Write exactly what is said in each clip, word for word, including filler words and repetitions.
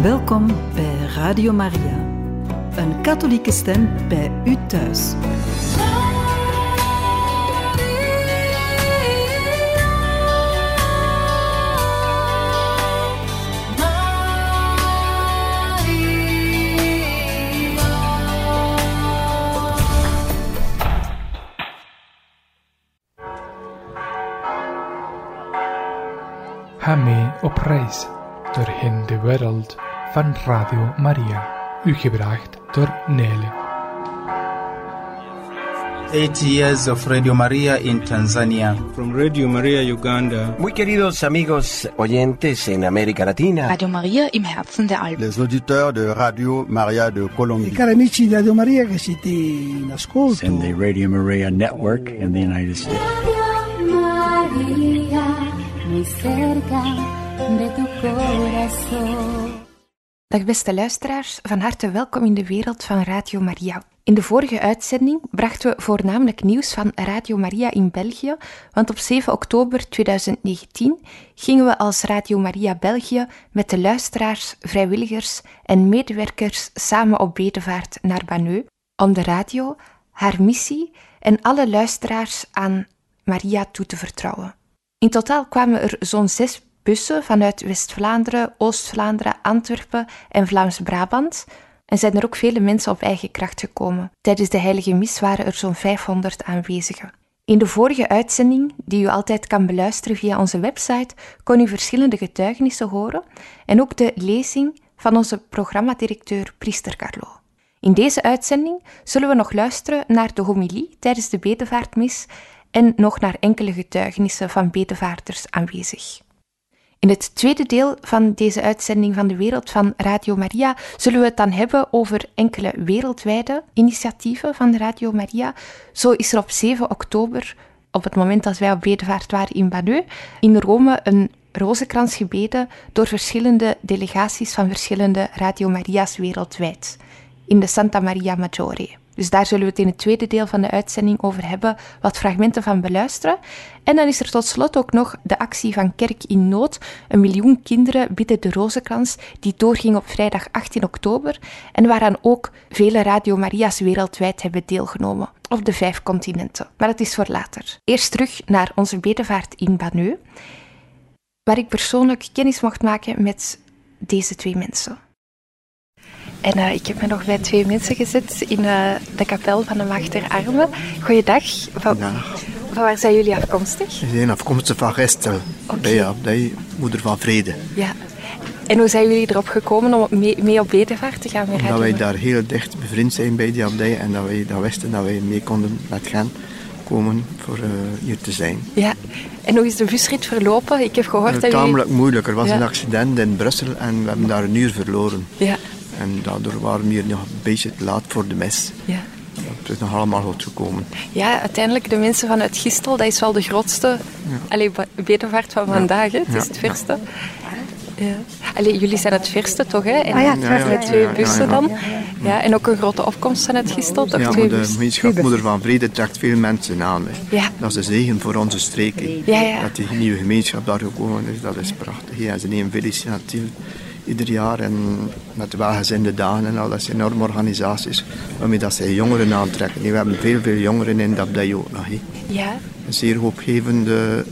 Welkom bij Radio Maria, een katholieke stem bij u thuis. Ga mee op reis doorheen de wereld van Radio Maria. U gebracht door Nele. Eight years of Radio Maria in Tanzania. From Radio Maria Uganda. Muy queridos amigos oyentes en América Latina. Radio Maria im Herzen der Alpen. Les auditeurs de Radio Maria de Colombie. I cari amici di Radio Maria che siete in ascolto. And the Radio Maria Network in the United States. Radio Maria, muy cerca de tu corazón. Dag beste luisteraars, van harte welkom in de wereld van Radio Maria. In de vorige uitzending brachten we voornamelijk nieuws van Radio Maria in België, want op zeven oktober tweeduizend negentien gingen we als Radio Maria België met de luisteraars, vrijwilligers en medewerkers samen op bedevaart naar Baneu om de radio, haar missie en alle luisteraars aan Maria toe te vertrouwen. In totaal kwamen er zo'n zes bussen vanuit West-Vlaanderen, Oost-Vlaanderen, Antwerpen en Vlaams-Brabant en zijn er ook vele mensen op eigen kracht gekomen. Tijdens de heilige mis waren er zo'n vijfhonderd aanwezigen. In de vorige uitzending, die u altijd kan beluisteren via onze website, kon u verschillende getuigenissen horen en ook de lezing van onze programmadirecteur Priester Carlo. In deze uitzending zullen we nog luisteren naar de homilie tijdens de bedevaartmis en nog naar enkele getuigenissen van bedevaarders aanwezig. In het tweede deel van deze uitzending van de wereld van Radio Maria zullen we het dan hebben over enkele wereldwijde initiatieven van Radio Maria. Zo is er op zeven oktober, op het moment dat wij op bedevaart waren in Baneu, in Rome een rozenkrans gebeden door verschillende delegaties van verschillende Radio Maria's wereldwijd, in de Santa Maria Maggiore. Dus daar zullen we het in het tweede deel van de uitzending over hebben, wat fragmenten van beluisteren. En dan is er tot slot ook nog de actie van Kerk in Nood. Een miljoen kinderen bidden de rozenkrans, die doorging op vrijdag achttien oktober en waaraan ook vele Radio Maria's wereldwijd hebben deelgenomen, op de vijf continenten. Maar dat is voor later. Eerst terug naar onze bedevaart in Baneu, waar ik persoonlijk kennis mocht maken met deze twee mensen. En uh, ik heb me nog bij twee mensen gezet in uh, de kapel van de Maagd der Armen. Goeiedag. Van, ja. van waar zijn jullie afkomstig? We zijn afkomstig van Gestel, okay. bij de abdij Moeder van Vrede. Ja. En hoe zijn jullie erop gekomen om mee, mee op bedevaart te gaan met Radio? Dat wij daar heel dicht bevriend zijn bij die abdij en dat wij dat wisten dat wij mee konden met gaan komen voor uh, hier te zijn. Ja. En hoe is de busrit verlopen? Ik heb gehoord uh, dat tamelijk jullie... moeilijk. Er was ja. een accident in Brussel en we hebben daar een uur verloren. Ja. En daardoor waren we hier nog een beetje te laat voor de mis. Ja. Het is nog allemaal goed gekomen. Ja, uiteindelijk de mensen vanuit Gistel, dat is wel de grootste ja. allee, bedevaart van vandaag. Hè? Het is ja. het verste. Ja. Allee, jullie zijn het verste toch, hè? En ah ja, het ja, ja, met twee ja, ja, bussen ja, dan. ja. Ja, en ook een grote opkomst vanuit Gistel, toch? Ja, twee de gemeenschap Moeder van Vrede trekt veel mensen aan. Ja. Dat is een zegen voor onze streek. Ja, ja. Dat die nieuwe gemeenschap daar gekomen is, dat is prachtig. Ja, ze nemen veel initiatief ieder jaar en met de welgezinde dagen en al, dat zijn enorme organisaties waarmee dat zij jongeren aantrekken. We hebben veel, veel jongeren in dat abdij ook nog. He. Ja. Een zeer hoopgevende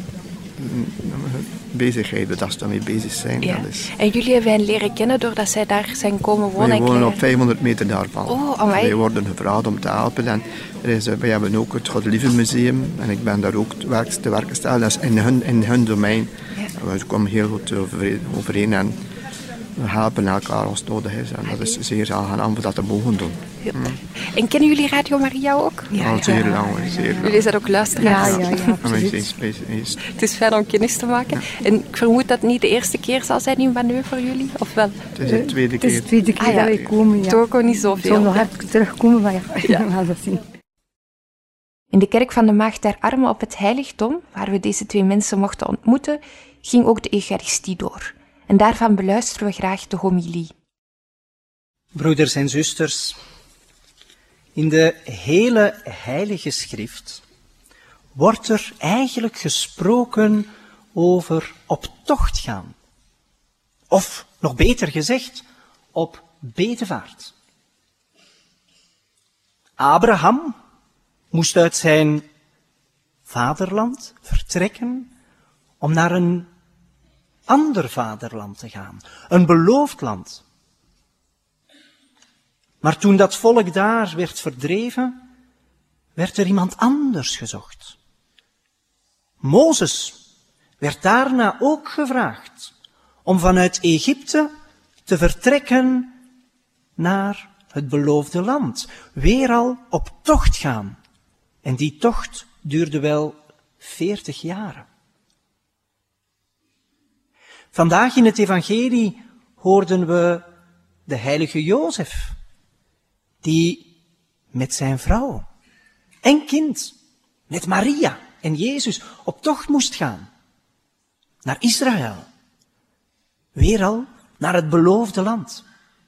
bezigheid, dat ze daarmee bezig zijn. Ja. Dat is... En jullie hebben hen leren kennen doordat zij daar zijn komen wonen? Wij wonen en op vijfhonderd meter daarvan. Oh, amai. Wij worden gevraagd om te helpen. En er is, wij hebben ook het Godelieve Museum en ik ben daar ook te werk, te werk gesteld. Dat is in hun, in hun domein. Ja. We komen heel goed overeen en we helpen elkaar als het nodig is. En dat is zeer aangenaam om dat te mogen doen. Ja. Mm. En kennen jullie Radio Maria ook? Ja, al zeer lang. Zeer lang. Jullie zijn ook luisteraars? Ja, ja, ja, absoluut. Het is fijn om kennis te maken. Ja. En ik vermoed dat het niet de eerste keer zal zijn in Baneu voor jullie, of wel? Het is de tweede keer. Het is de tweede keer ah, ja. dat wij komen, ja. Toch ook niet zoveel. Ik zal nog even terugkomen, maar ja, ja. we gaan dat zien. In de kerk van de Maagd der Armen op het heiligdom, waar we deze twee mensen mochten ontmoeten, ging ook de Eucharistie door. En daarvan beluisteren we graag de homilie. Broeders en zusters, in de hele Heilige Schrift wordt er eigenlijk gesproken over op tocht gaan. Of, nog beter gezegd, op bedevaart. Abraham moest uit zijn vaderland vertrekken om naar een ander vaderland te gaan, een beloofd land. Maar toen dat volk daar werd verdreven, werd er iemand anders gezocht. Mozes werd daarna ook gevraagd om vanuit Egypte te vertrekken naar het beloofde land, weer al op tocht gaan. En die tocht duurde wel veertig jaren. Vandaag in het evangelie hoorden we de heilige Jozef, die met zijn vrouw en kind, met Maria en Jezus, op tocht moest gaan. Naar Israël. Weer al naar het beloofde land.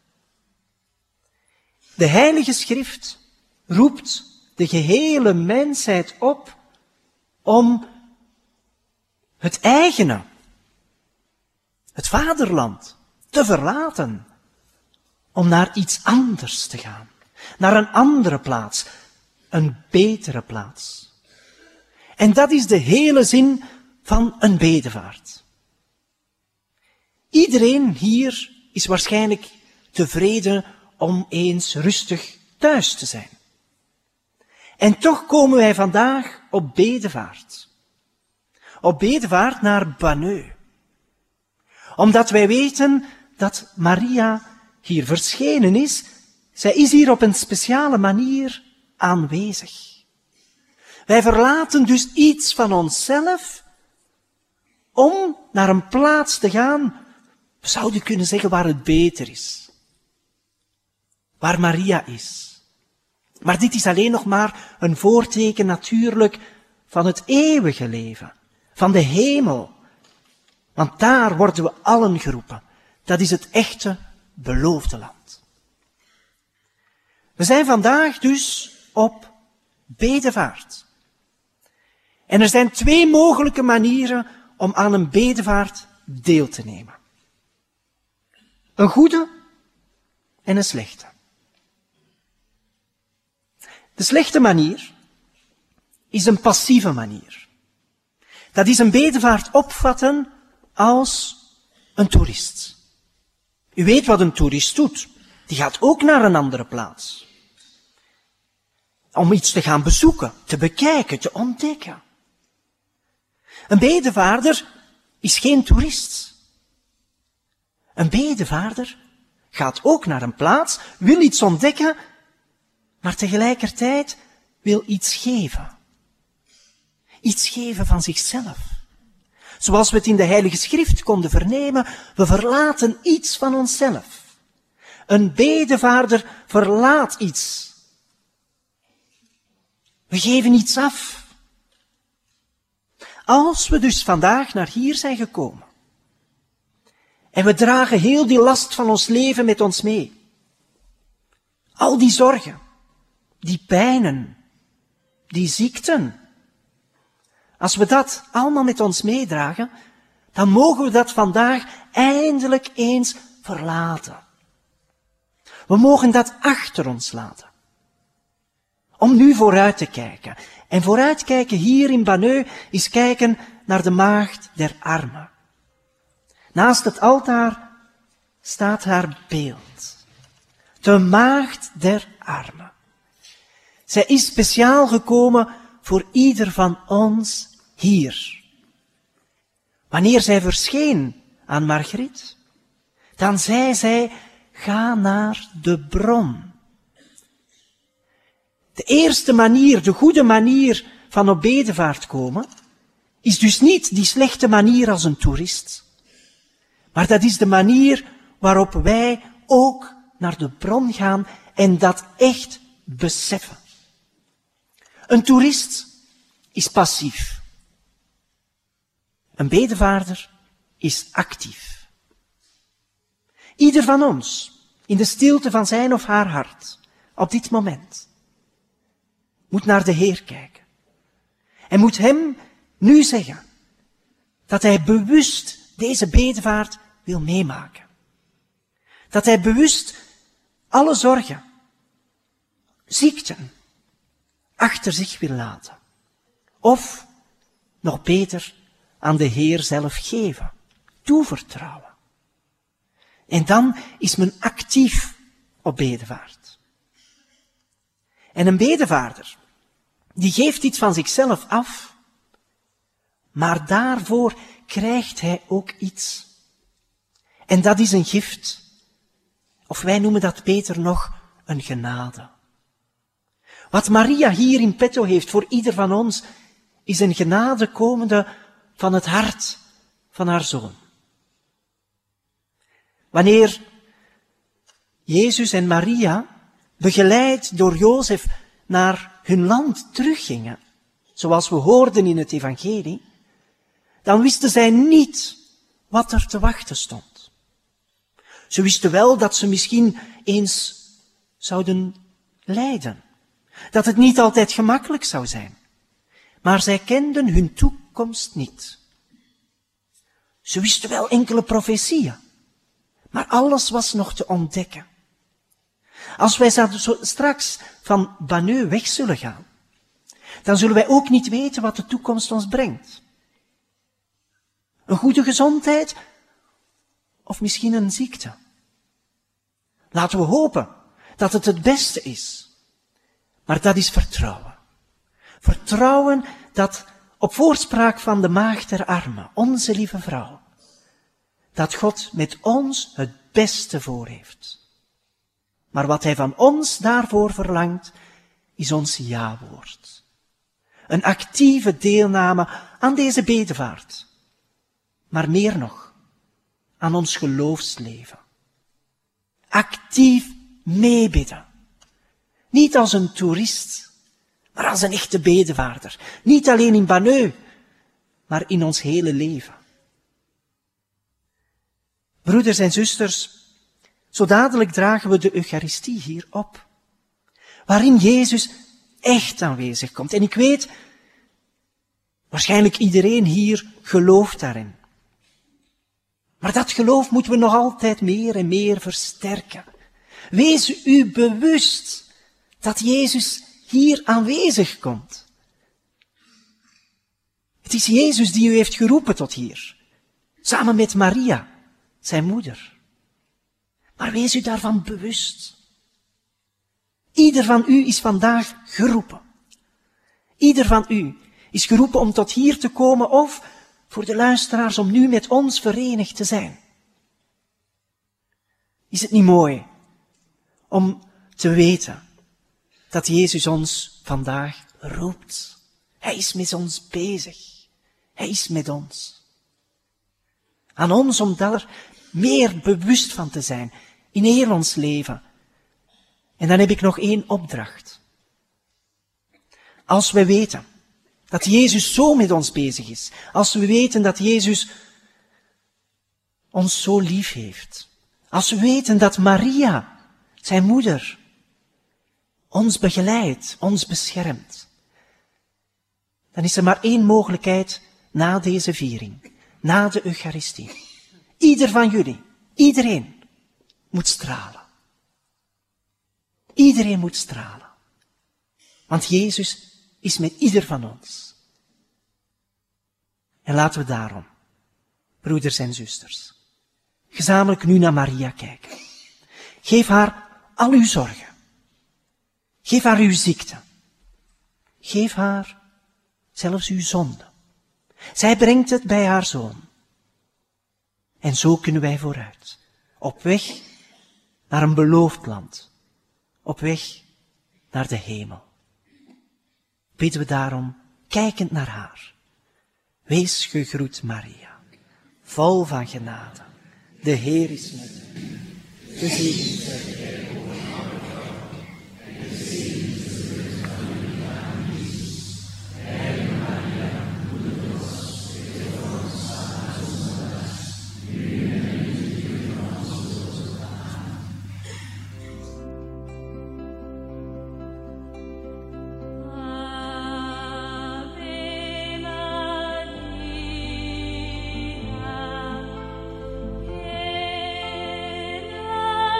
De Heilige Schrift roept de gehele mensheid op om het eigene, het vaderland, te verlaten, om naar iets anders te gaan, naar een andere plaats, een betere plaats. En dat is de hele zin van een bedevaart. Iedereen hier is waarschijnlijk tevreden om eens rustig thuis te zijn. En toch komen wij vandaag op bedevaart. Op bedevaart naar Banneux. Omdat wij weten dat Maria hier verschenen is. Zij is hier op een speciale manier aanwezig. Wij verlaten dus iets van onszelf om naar een plaats te gaan, we zouden kunnen zeggen waar het beter is. Waar Maria is. Maar dit is alleen nog maar een voorteken natuurlijk van het eeuwige leven, van de hemel. Want daar worden we allen geroepen. Dat is het echte beloofde land. We zijn vandaag dus op bedevaart. En er zijn twee mogelijke manieren om aan een bedevaart deel te nemen. Een goede en een slechte. De slechte manier is een passieve manier. Dat is een bedevaart opvatten als een toerist. U weet wat een toerist doet. Die gaat ook naar een andere plaats. Om iets te gaan bezoeken, te bekijken, te ontdekken. Een bedevaarder is geen toerist. Een bedevaarder gaat ook naar een plaats, wil iets ontdekken, maar tegelijkertijd wil iets geven. Iets geven van zichzelf. Zoals we het in de Heilige Schrift konden vernemen, we verlaten iets van onszelf. Een bedevaarder verlaat iets. We geven iets af. Als we dus vandaag naar hier zijn gekomen, en we dragen heel die last van ons leven met ons mee, al die zorgen, die pijnen, die ziekten, als we dat allemaal met ons meedragen, dan mogen we dat vandaag eindelijk eens verlaten. We mogen dat achter ons laten. Om nu vooruit te kijken. En vooruitkijken hier in Banneux is kijken naar de maagd der armen. Naast het altaar staat haar beeld. De maagd der armen. Zij is speciaal gekomen voor ieder van ons hier. Wanneer zij verscheen aan Margriet, dan zei zij, ga naar de bron. De eerste manier, de goede manier van op bedevaart komen, is dus niet die slechte manier als een toerist. Maar dat is de manier waarop wij ook naar de bron gaan en dat echt beseffen. Een toerist is passief. Een bedevaarder is actief. Ieder van ons, in de stilte van zijn of haar hart, op dit moment, moet naar de Heer kijken. En moet hem nu zeggen dat hij bewust deze bedevaart wil meemaken. Dat hij bewust alle zorgen, ziekten, achter zich wil laten. Of, nog beter, aan de Heer zelf geven, toevertrouwen. En dan is men actief op bedevaart. En een bedevaarder, die geeft iets van zichzelf af, maar daarvoor krijgt hij ook iets. En dat is een gift. Of wij noemen dat beter nog een genade. Wat Maria hier in petto heeft voor ieder van ons, is een genade komende van het hart van haar zoon. Wanneer Jezus en Maria, begeleid door Jozef, naar hun land teruggingen, zoals we hoorden in het evangelie, dan wisten zij niet wat er te wachten stond. Ze wisten wel dat ze misschien eens zouden lijden, dat het niet altijd gemakkelijk zou zijn, maar zij kenden hun toekomst niet. Ze wisten wel enkele profetieën, maar alles was nog te ontdekken. Als wij straks van Banneux weg zullen gaan, dan zullen wij ook niet weten wat de toekomst ons brengt. Een goede gezondheid of misschien een ziekte. Laten we hopen dat het het beste is. Maar dat is vertrouwen. Vertrouwen dat op voorspraak van de maagd der armen, onze lieve vrouw, dat God met ons het beste voor heeft. Maar wat hij van ons daarvoor verlangt, is ons ja-woord. Een actieve deelname aan deze bedevaart. Maar meer nog, aan ons geloofsleven. Actief meebidden. Niet als een toerist, maar als een echte bedevaarder. Niet alleen in Banneux, maar in ons hele leven. Broeders en zusters, zo dadelijk dragen we de Eucharistie hier op, waarin Jezus echt aanwezig komt. En ik weet, waarschijnlijk iedereen hier gelooft daarin. Maar dat geloof moeten we nog altijd meer en meer versterken. Wees u bewust dat Jezus hier aanwezig komt. Het is Jezus die u heeft geroepen tot hier, samen met Maria, zijn moeder. Maar wees u daarvan bewust. Ieder van u is vandaag geroepen. Ieder van u is geroepen om tot hier te komen of, voor de luisteraars, om nu met ons verenigd te zijn. Is het niet mooi om te weten dat Jezus ons vandaag roept? Hij is met ons bezig. Hij is met ons. Aan ons om daar meer bewust van te zijn in heel ons leven. En dan heb ik nog één opdracht. Als we weten dat Jezus zo met ons bezig is, als we weten dat Jezus ons zo lief heeft, als we weten dat Maria, zijn moeder, ons begeleidt, ons beschermt, dan is er maar één mogelijkheid na deze viering, na de Eucharistie. Ieder van jullie, iedereen, moet stralen. Iedereen moet stralen. Want Jezus is met ieder van ons. En laten we daarom, broeders en zusters, gezamenlijk nu naar Maria kijken. Geef haar al uw zorgen. Geef haar uw ziekte. Geef haar zelfs uw zonde. Zij brengt het bij haar zoon. En zo kunnen wij vooruit. Op weg naar een beloofd land. Op weg naar de hemel. Bidden we daarom, kijkend naar haar. Wees gegroet, Maria, vol van genade. De Heer is met u. Gezegend zijt gij boven alle vrouwen, en gezegend is de vrucht van uw lichaam, Jezus. Heilige Maria, moeder Gods, bid voor ons aan zondaars, nu en in de uur van onze dood. Amen. Ave Maria.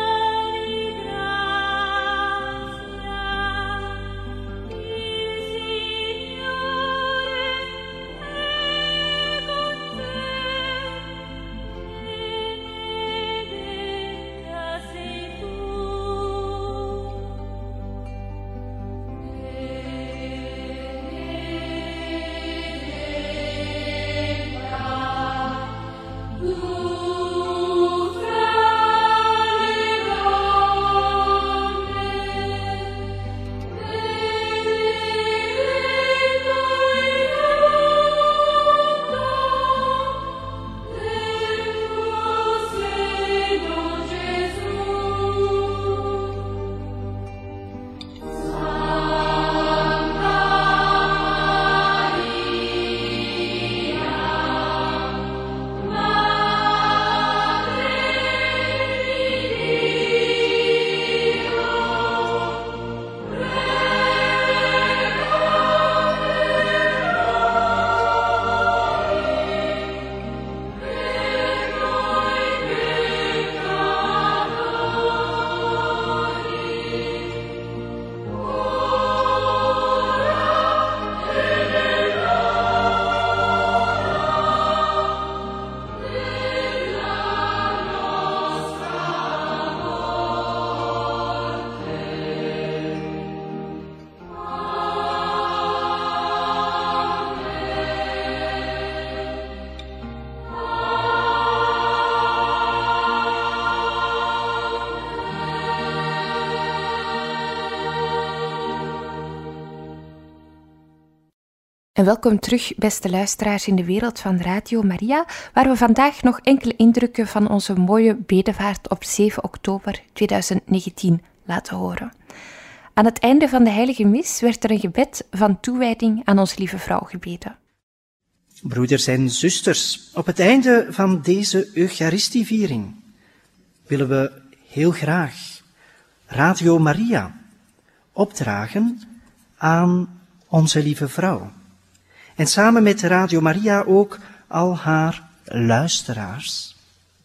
En welkom terug, beste luisteraars in de wereld van Radio Maria, waar we vandaag nog enkele indrukken van onze mooie bedevaart op zeven oktober tweeduizend negentien laten horen. Aan het einde van de heilige mis werd er een gebed van toewijding aan onze lieve vrouw gebeden. Broeders en zusters, op het einde van deze Eucharistieviering willen we heel graag Radio Maria opdragen aan onze lieve vrouw. En samen met Radio Maria ook al haar luisteraars.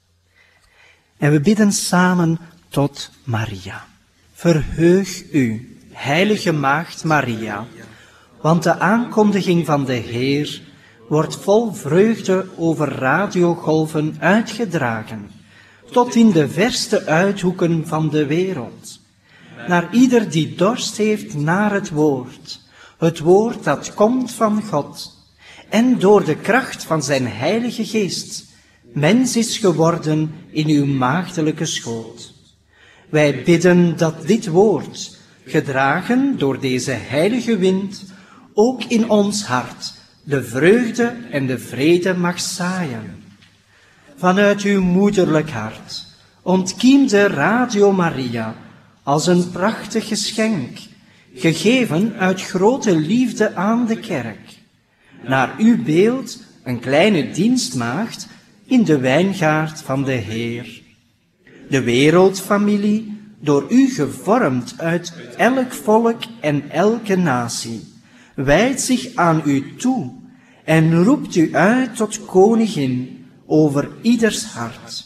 En we bidden samen tot Maria. Verheug u, heilige Maagd Maria, want de aankondiging van de Heer wordt vol vreugde over radiogolven uitgedragen, tot in de verste uithoeken van de wereld. Naar ieder die dorst heeft naar het woord, het woord dat komt van God, en door de kracht van zijn heilige geest, mens is geworden in uw maagdelijke schoot. Wij bidden dat dit woord, gedragen door deze heilige wind, ook in ons hart de vreugde en de vrede mag zaaien. Vanuit uw moederlijk hart ontkiemde Radio Maria als een prachtig geschenk, gegeven uit grote liefde aan de kerk. Naar uw beeld een kleine dienstmaagd in de wijngaard van de Heer. De wereldfamilie, door u gevormd uit elk volk en elke natie, wijdt zich aan u toe en roept u uit tot koningin over ieders hart.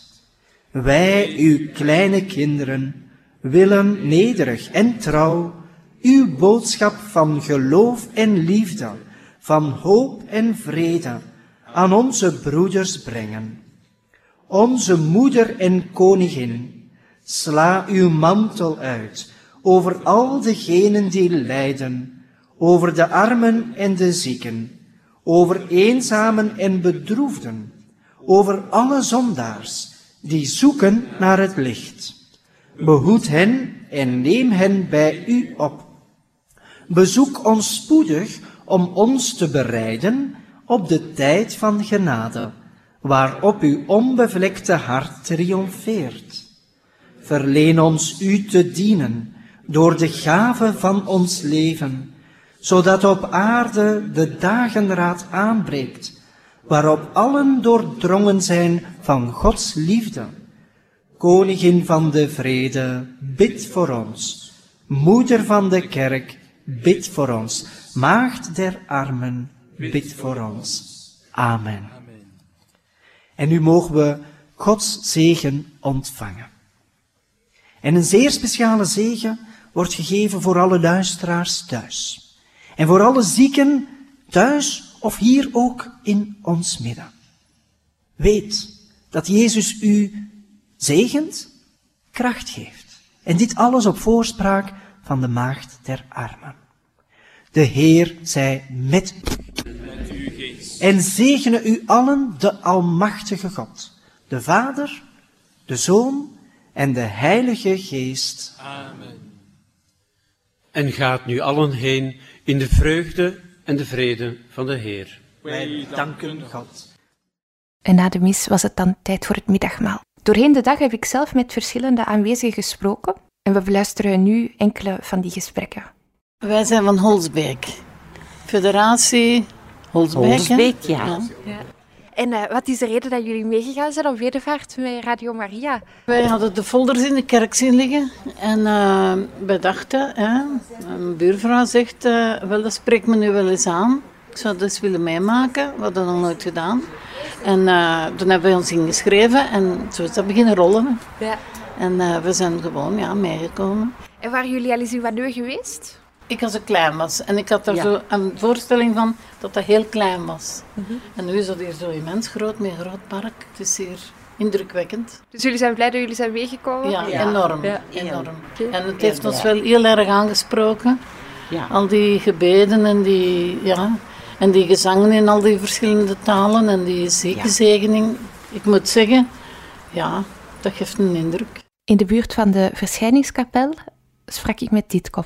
Wij, uw kleine kinderen, willen nederig en trouw uw boodschap van geloof en liefde, van hoop en vrede aan onze broeders brengen. Onze moeder en koningin, sla uw mantel uit over al degenen die lijden, over de armen en de zieken, over eenzamen en bedroefden, over alle zondaars die zoeken naar het licht. Behoed hen en neem hen bij u op. Bezoek ons spoedig om ons te bereiden op de tijd van genade, waarop uw onbevlekte hart triomfeert. Verleen ons u te dienen door de gave van ons leven, zodat op aarde de dageraad aanbreekt, waarop allen doordrongen zijn van Gods liefde. Koningin van de vrede, bid voor ons. Moeder van de kerk, bid voor ons. Maagd der armen, bid voor ons. Amen. En nu mogen we Gods zegen ontvangen. En een zeer speciale zegen wordt gegeven voor alle luisteraars thuis. En voor alle zieken thuis of hier ook in ons midden. Weet dat Jezus u zegent, kracht geeft. En dit alles op voorspraak van de Maagd der Armen. De Heer zij met u. En zegene u allen de Almachtige God, de Vader, de Zoon en de Heilige Geest. Amen. En gaat nu allen heen in de vreugde en de vrede van de Heer. Wij danken God. En na de mis was het dan tijd voor het middagmaal. Doorheen de dag heb ik zelf met verschillende aanwezigen gesproken en we beluisteren nu enkele van die gesprekken. Wij zijn van Holsbeek, Federatie Holsbeek. Holsbeek, ja. ja. ja. En uh, wat is de reden dat jullie meegegaan zijn op bedevaart met Radio Maria? Wij hadden de folders in de kerk zien liggen en uh, wij dachten, hè, een buurvrouw zegt, uh, wel, dat spreekt me nu wel eens aan. Ik zou dat eens willen meemaken, we hadden dat nog nooit gedaan. En uh, toen hebben we ons ingeschreven en zo is dat beginnen rollen. Ja. En uh, we zijn gewoon ja, meegekomen. En waren jullie al eens in Wanneu geweest? Ik als ik klein was. En ik had daar ja. zo een voorstelling van dat dat heel klein was. Mm-hmm. En nu is dat hier zo immens groot, met een groot park. Het is hier indrukwekkend. Dus jullie zijn blij dat jullie zijn meegekomen? Ja, ja. enorm. Ja. enorm. En het heeft ons wel heel erg aangesproken. Ja. Al die gebeden en die, ja, en die gezangen in al die verschillende talen en die ziekenzegening. Ja. Ik moet zeggen, ja, dat geeft een indruk. In de buurt van de Verschijningskapel sprak ik met dit koppel.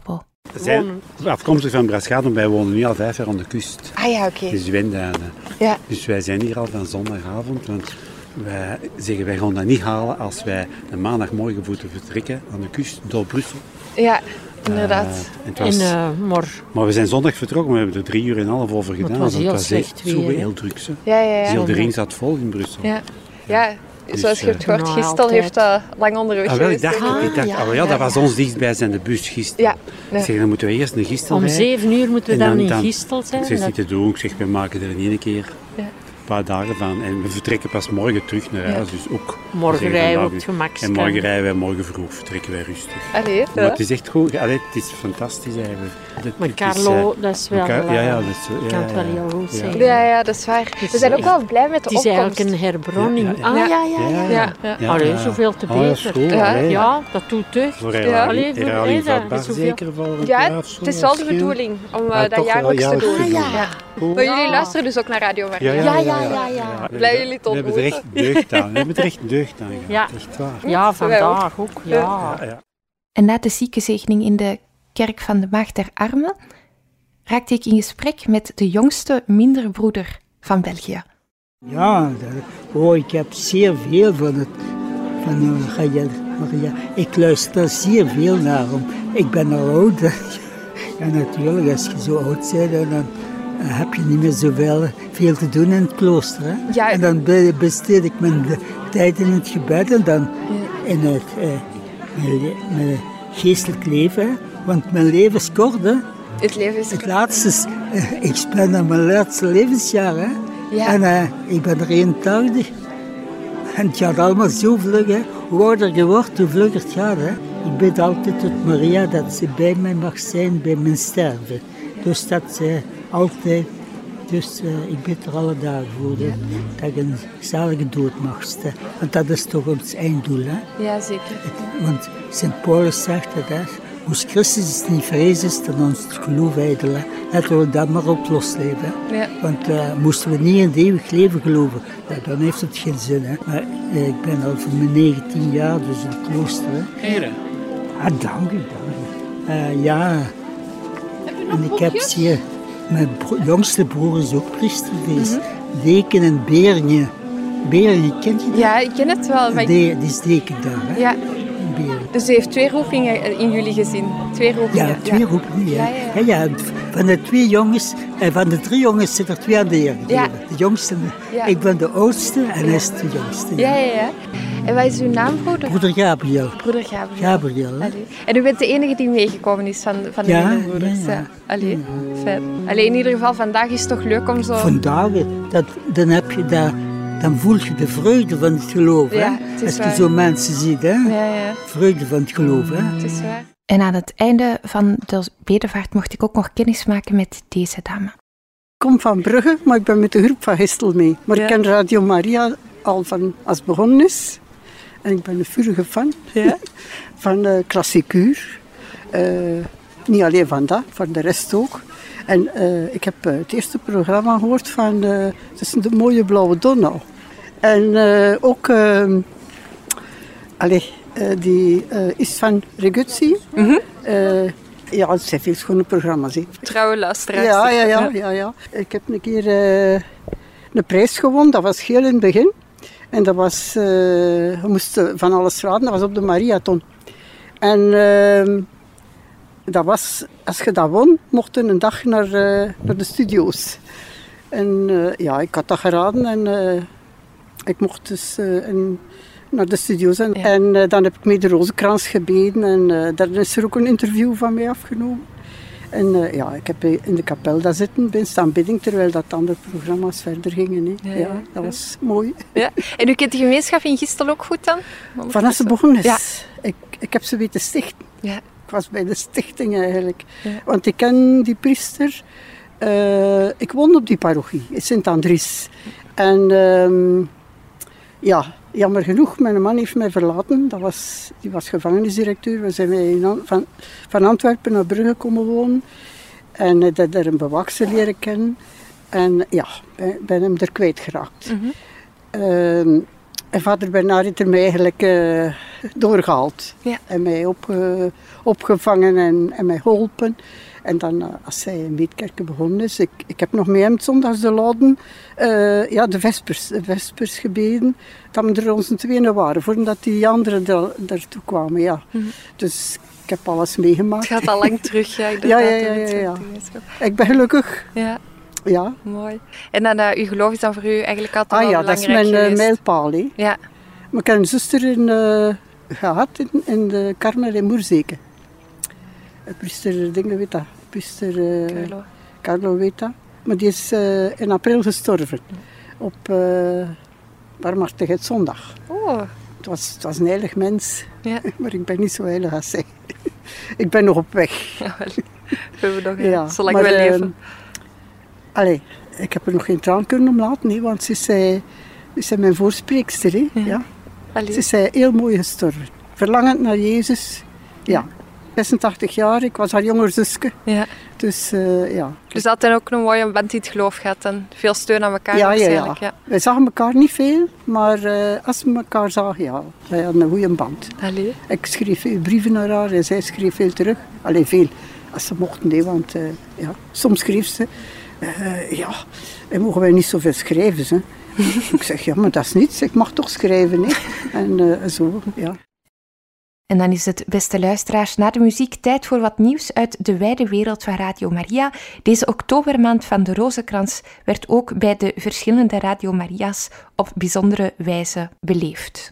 We zijn afkomstig van Braschaat, wij wonen nu al vijf jaar aan de kust. Ah ja, oké. Dus Wenduinen. Ja. Dus wij zijn hier al van zondagavond, want wij zeggen wij gaan dat niet halen als wij een maandagmorgen moeten vertrekken aan de kust door Brussel. Ja, inderdaad. Uh, was, en, uh, maar... maar we zijn zondag vertrokken, we hebben er drie uur en een half over gedaan. Het was heel het was slecht heel, weer. heel druk. Zo. Ja, ja, ja. Heel de ring zat vol in Brussel. Ja, ja. Dus, zoals je hebt gehoord, nou, Gistel altijd. heeft uh, lang onderweg ah, wel, ik geweest. dacht, ik dacht ja, oh, ja, dat ja, was ja. ons dichtstbijzijnde bus Gistel. Ja. Ik zeg, dan moeten we eerst een Gistel Om rijden. zeven uur moeten we En dan, dan in Gistel zijn. Ik zeg, dat... niet te doen. Ik zeg, we maken er in één keer Ja. een paar dagen van. En we vertrekken pas morgen terug naar huis. Ja. Dus ook, morgen zeggen, rijden we vandaag, op het gemakske. En morgen rijden wij, morgen vroeg vertrekken wij rustig. Allee, maar het is echt goed. Allee, het is fantastisch eigenlijk. Het, maar het Carlo, is, uh, dat is wel... Car- ja, ja, dat is, uh, ja, kan het wel ja, heel goed ja. zijn. Ja, ja, dat is waar. Dus we zijn ook echt, wel blij met de opkomst. Het is opkomst. eigenlijk een herbronning. Ja, ja, ja. Ah, ja, ja, ja. ja. ja. ja. Allee, zoveel te oh, beter. Cool, ja. allee. ja, dat doet echt. Voor ja. Allee, voor herhaling vatbaar zeker voor een Ja, jaar of zo, het is wel de bedoeling om uh, ah, dat jaarlijks te doen. Ah, ja. Ja. Cool. Maar jullie luisteren dus ook naar Radio Maria? Ja, ja, ja. ja, ja, ja. Blij jullie te ontmoeten. We hebben er echt deugd aan. We hebben er echt deugd aan gehad. Ja. Echt waar. Ja, vandaag ook. Ja. Ja, ja. En na de ziekenzegening in de kerk van de Maagd der Armen raakte ik in gesprek met de jongste mindere broeder van België. Ja, dat, oh, ik heb zeer veel van het van uh, Maria. Ik luister zeer veel naar hem. Ik ben al oud. Ja, natuurlijk, als je zo oud bent, dan uh, heb je niet meer zoveel veel te doen in het klooster. Hè? Ja. En dan be- besteed ik mijn de, tijd in het gebed en dan ja. in het uh, mijn, mijn geestelijk leven. Hè? Want mijn leven is kort, hè? Het leven is het laatste is, uh, ik ben aan mijn laatste levensjaar, hè? Ja. En uh, ik ben er eenentachtig. En het gaat allemaal zo vlug, hè. Hoe ouder je wordt, hoe vlugger het gaat, hè. Ik bid altijd tot Maria dat ze bij mij mag zijn bij mijn sterven. Dus dat ze altijd, dus uh, ik bid er alle dagen voor, hè, dat ik een zalige dood mag sterven. Want dat is toch ons einddoel, hè. Ja, zeker. Het, want Sint Paulus zegt dat, hè. Moest Christus niet vrezen, is dan ons het geloof ijdel. Laten we dat maar op losleven. Ja. Want uh, moesten we niet in het eeuwig leven geloven, ja, dan heeft het geen zin. Hè. Maar uh, ik ben al van mijn negentien jaar dus in het klooster. Heren. Ah, dank u, dank u. Uh, ja, en ik heb zeer... Mijn bro- jongste broer is ook priester geweest. Mm-hmm. Deken en Berenje. Berenje, kent je dat? Ja, ik ken het wel. Maar ik... De, die is deken daar, hè? Ja. Dus u heeft twee roepingen in jullie gezin? Twee roepingen? Ja, twee ja. roepingen, ja. Ja, ja, ja. Ja, ja. Van de twee jongens, en van de drie jongens zitten er twee aan de heer gegeven. Ja. De jongste, Ja. ik ben de oudste en hij is de jongste. Ja, ja, ja. En wat is uw naam, broeder? Broeder Gabriel. Broeder Gabriel. Gabriel, hè. Allee. En u bent de enige die meegekomen is van, van de Ja, broeders. ja, ja. Allee, fijn. Allee, in ieder geval, vandaag is het toch leuk om zo... Vandaag, dat, dan heb je dat... Dan voel je de vreugde van het geloof, hè? Ja, het is Als je waar. zo mensen ziet, hè? Ja, ja. Vreugde van het geloof, hè? Het is waar. En aan het einde van de bedevaart mocht ik ook nog kennis maken met deze dame. Ik kom van Brugge, maar ik ben met de groep van Gistel mee. Maar Ja. ik ken Radio Maria al van als het begonnen is. En ik ben een vurige fan Ja. van uh, klassieker. Uh, niet alleen van dat, van de rest ook. En uh, ik heb uh, het eerste programma gehoord van uh, tussen de mooie blauwe Donau. En uh, ook, uh, allez, uh, die uh, is van Reguzzi. Mm-hmm. Uh, ja, het zijn veel schone programma's. He. Trouwe luisteraars. Ja, ja, ja, ja, ja. Ik heb een keer uh, een prijs gewonnen, dat was heel in het begin. En dat was, uh, we moesten van alles raden, dat was op de marathon. En uh, dat was, als je dat won, mocht je een dag naar, uh, naar de studio's. En uh, ja, ik had dat geraden en uh, ik mocht dus uh, in, naar de studio's. En, ja. en uh, dan heb ik mee de Rozenkrans gebeden en uh, daar is er ook een interview van mij afgenomen. En uh, ja, ik heb in de kapel daar zitten bij een aanbidding, terwijl dat andere programma's verder gingen. Hè. Ja, ja, ja, dat was mooi. Ja. En u kent de gemeenschap in Gistel ook goed dan? Van als ze begonnen is. Ja. Ik, ik heb ze weten stichten. Ja. Ik was bij de stichting eigenlijk. Ja. Want ik ken die priester. Uh, ik woon op die parochie, in Sint-Andries. En uh, ja, jammer genoeg, mijn man heeft mij verlaten. Dat was, die was gevangenisdirecteur. We zijn wij in, van, van Antwerpen naar Brugge komen wonen. En ik heb daar een bewakser leren kennen. En ja, ben, ben hem er kwijtgeraakt. Mm-hmm. Uh, En vader Bernard heeft er mij eigenlijk uh, doorgehaald. Ja. En mij op, uh, opgevangen en, en mij geholpen. En dan, uh, als zij in Meetkerken begonnen is, ik, ik heb nog met hem zondags de laden, uh, ja, de vespers, de vespers gebeden, dat we er onze tweeën waren, voordat die anderen er, daartoe kwamen, ja. Mm-hmm. Dus ik heb alles meegemaakt. Het gaat al lang terug, ja. ja, ja, ja, ja, ja. Ik ben gelukkig. Ja. Ja. Mooi. En dan, uh, uw geloof is dan voor u eigenlijk altijd ah, wel ja, belangrijk geweest? Ah ja, dat is mijn uh, mijlpaal, hè. Ja. Maar ik heb een zuster in, uh, gehad in, in de Karmel in Moerzeke. Priester Dingen weet dat. Priester uh, Carlo. Carlo weet dat. Maar die is uh, in april gestorven. Op uh, Barmhartigheidszondag. Oh. Het was, het was een heilig mens. Ja. Maar ik ben niet zo heilig als zij. Ik ben nog op weg. Ja, wel. We hebben nog ja, zolang maar, we leven. Uh, allee, ik heb er nog geen traan kunnen omlaten, he, want ze zei, ze zei mijn voorspreekster. He, ja. Ja. Ze zei heel mooi gestorven. Verlangend naar Jezus. Ja. zesentachtig jaar, ik was haar jonger zusje. Ja. Dus uh, ja. Dus dat had ook een mooie band die het geloof gehad en veel steun aan elkaar ja, waarschijnlijk. Ja, ja. Ja. Wij zagen elkaar niet veel, maar uh, als we elkaar zagen, ja, wij hadden een goede band. Allee. Ik schreef veel brieven naar haar en zij schreef veel terug. Allee, veel. Als ze mochten, nee, want uh, ja, soms schreef ze, uh, ja, en mogen wij niet zoveel schrijven. Hè. Ik zeg, ja, maar dat is niets, ik mag toch schrijven. Hè. En uh, zo, ja. En dan is het, beste luisteraars, na de muziek tijd voor wat nieuws uit de wijde wereld van Radio Maria. Deze oktobermaand van de Rozenkrans werd ook bij de verschillende Radio Maria's op bijzondere wijze beleefd.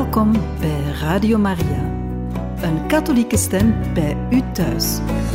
Welkom bij Radio Maria, een katholieke stem bij u thuis.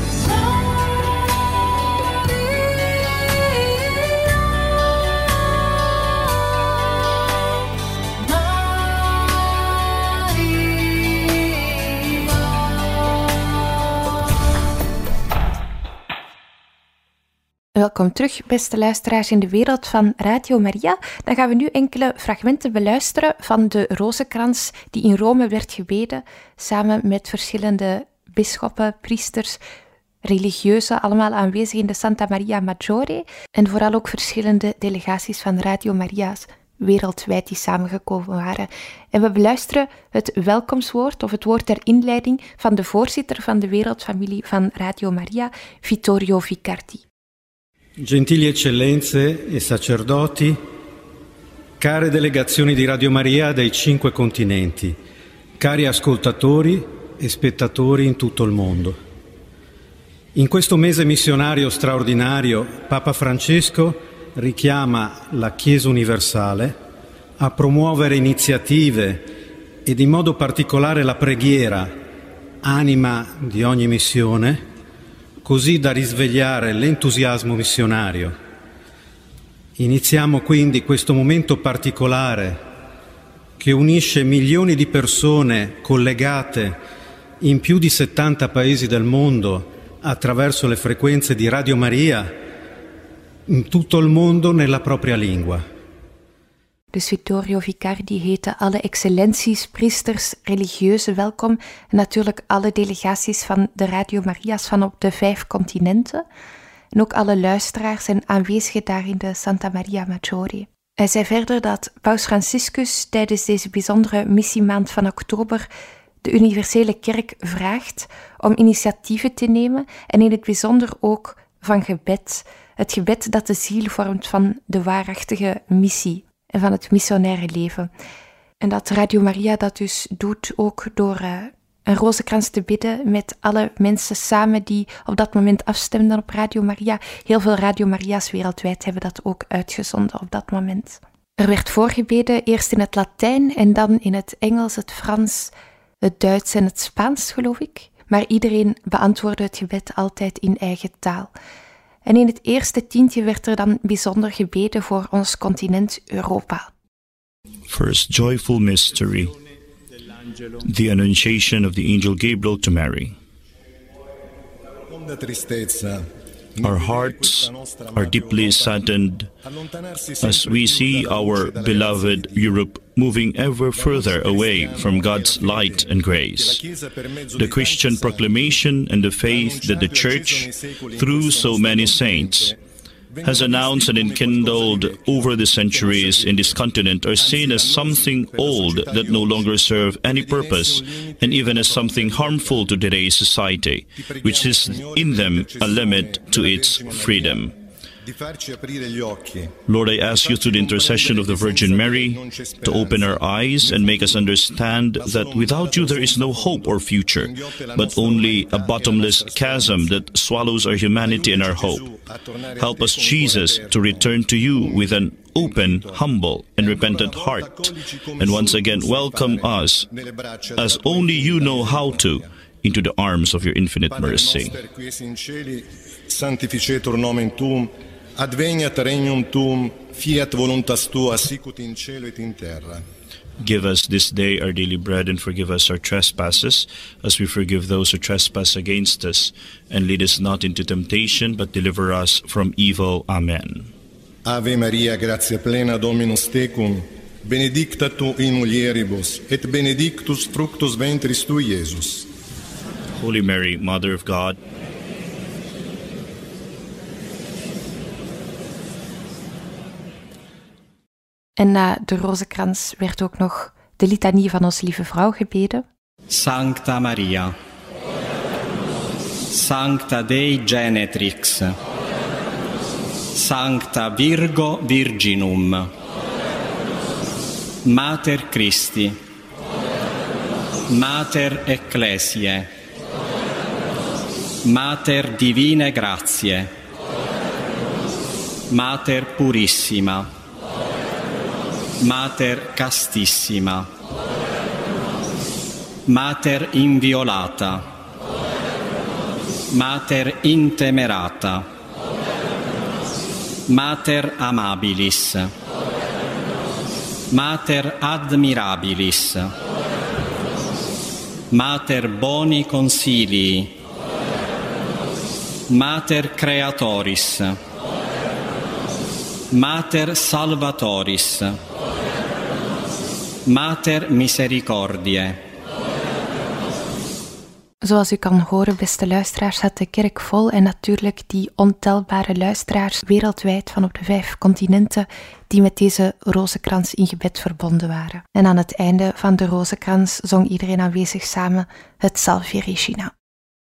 Welkom terug, beste luisteraars in de wereld van Radio Maria. Dan gaan we nu enkele fragmenten beluisteren van de rozenkrans die in Rome werd gebeden, samen met verschillende bisschoppen, priesters, religieuzen, allemaal aanwezig in de Santa Maria Maggiore, en vooral ook verschillende delegaties van Radio Maria's wereldwijd die samengekomen waren. En we beluisteren het welkomstwoord of het woord ter inleiding van de voorzitter van de wereldfamilie van Radio Maria, Vittorio Vicardi. Gentili eccellenze e sacerdoti, care delegazioni di Radio Maria dai cinque continenti, cari ascoltatori e spettatori in tutto il mondo. In questo mese missionario straordinario, Papa Francesco richiama la Chiesa universale a promuovere iniziative ed in modo particolare la preghiera, anima di ogni missione, così da risvegliare l'entusiasmo missionario. Iniziamo quindi questo momento particolare che unisce milioni di persone collegate in più di settanta paesi del mondo attraverso le frequenze di Radio Maria in tutto il mondo nella propria lingua. Dus Vittorio Vicardi heette alle excellenties, priesters, religieuzen welkom en natuurlijk alle delegaties van de Radio Maria's van op de vijf continenten en ook alle luisteraars en aanwezigen daar in de Santa Maria Maggiore. Hij zei verder dat Paus Franciscus tijdens deze bijzondere missiemaand van oktober de universele kerk vraagt om initiatieven te nemen en in het bijzonder ook van gebed, het gebed dat de ziel vormt van de waarachtige missie en van het missionaire leven. En dat Radio Maria dat dus doet ook door uh, een rozenkrans te bidden met alle mensen samen die op dat moment afstemden op Radio Maria. Heel veel Radio Maria's wereldwijd hebben dat ook uitgezonden op dat moment. Er werd voorgebeden, eerst in het Latijn en dan in het Engels, het Frans, het Duits en het Spaans, geloof ik. Maar iedereen beantwoordde het gebed altijd in eigen taal. En in het eerste tientje werd er dan bijzonder gebeden voor ons continent Europa. First joyful mystery, the annunciation of the angel Gabriel to Mary. Our hearts are deeply saddened as we see our beloved Europe moving ever further away from God's light and grace. The Christian proclamation and the faith that the Church, through so many saints, has announced and enkindled over the centuries in this continent are seen as something old that no longer serve any purpose, and even as something harmful to today's society, which is in them a limit to its freedom. Lord, I ask you through the intercession of the Virgin Mary to open our eyes and make us understand that without you there is no hope or future, but only a bottomless chasm that swallows our humanity and our hope. Help us, Jesus, to return to you with an open, humble, and repentant heart, and once again welcome us, as only you know how to, into the arms of your infinite mercy. Sanctificetur nomen tuum, adveniat regnum tuum, fiat voluntas tua, sicut in cielo et in terra. Give us this day our daily bread, and forgive us our trespasses, as we forgive those who trespass against us. And lead us not into temptation, but deliver us from evil. Amen. Ave Maria, gratia plena, Dominus tecum, benedicta tu in mulieribus, et benedictus fructus ventris tui, Iesus. Holy Mary, Mother of God, en na de rozenkrans werd ook nog de litanie van ons lieve vrouw gebeden. Sancta Maria, Sancta Dei Genetrix, Sancta Virgo Virginum, Mater Christi, Mater Ecclesiae, Mater Divine Gratiae, Mater Purissima, Mater Castissima, Mater inviolata, Mater intemerata, Mater amabilis, Mater admirabilis, Mater boni consilii, Mater creatoris, Mater salvatoris, Mater misericordiae. Zoals u kan horen, beste luisteraars, zat de kerk vol en natuurlijk die ontelbare luisteraars wereldwijd van op de vijf continenten die met deze rozenkrans in gebed verbonden waren. En aan het einde van de rozenkrans zong iedereen aanwezig samen het Salve Regina.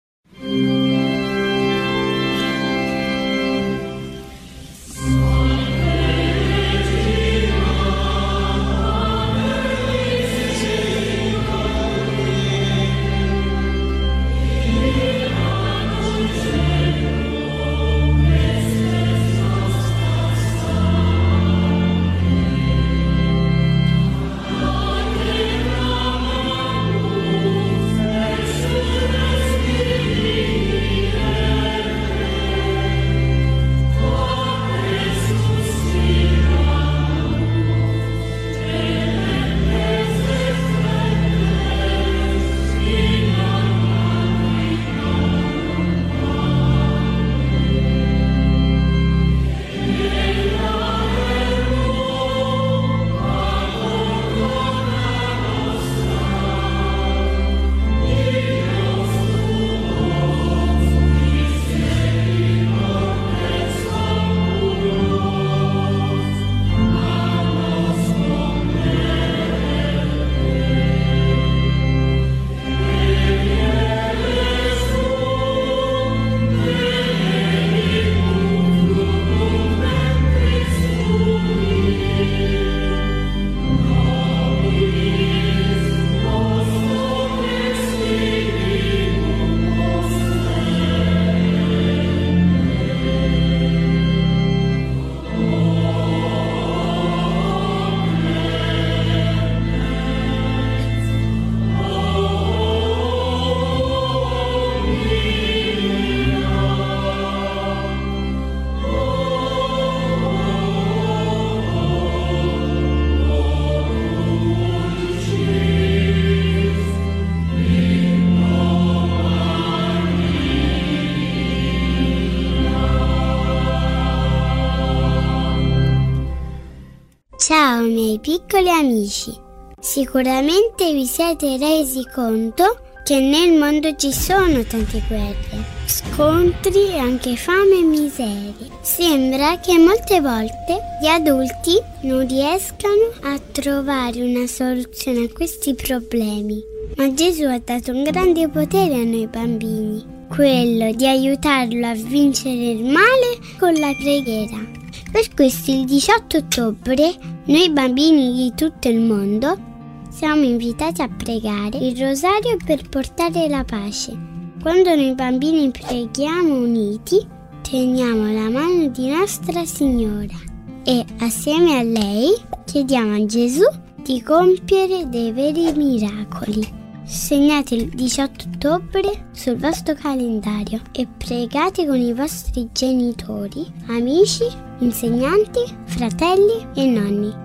Ciao miei piccoli amici, sicuramente vi siete resi conto che nel mondo ci sono tante guerre, scontri e anche fame e miseria. Sembra che molte volte gli adulti non riescano a trovare una soluzione a questi problemi, ma Gesù ha dato un grande potere a noi bambini, quello di aiutarlo a vincere il male con la preghiera. Per questo il diciotto ottobre noi bambini di tutto il mondo siamo invitati a pregare il rosario per portare la pace. Quando noi bambini preghiamo uniti, teniamo la mano di Nostra Signora e assieme a lei chiediamo a Gesù di compiere dei veri miracoli. Segnate il diciotto ottobre sul vostro calendario e pregate con i vostri genitori, amici, insegnanti, fratelli e nonni.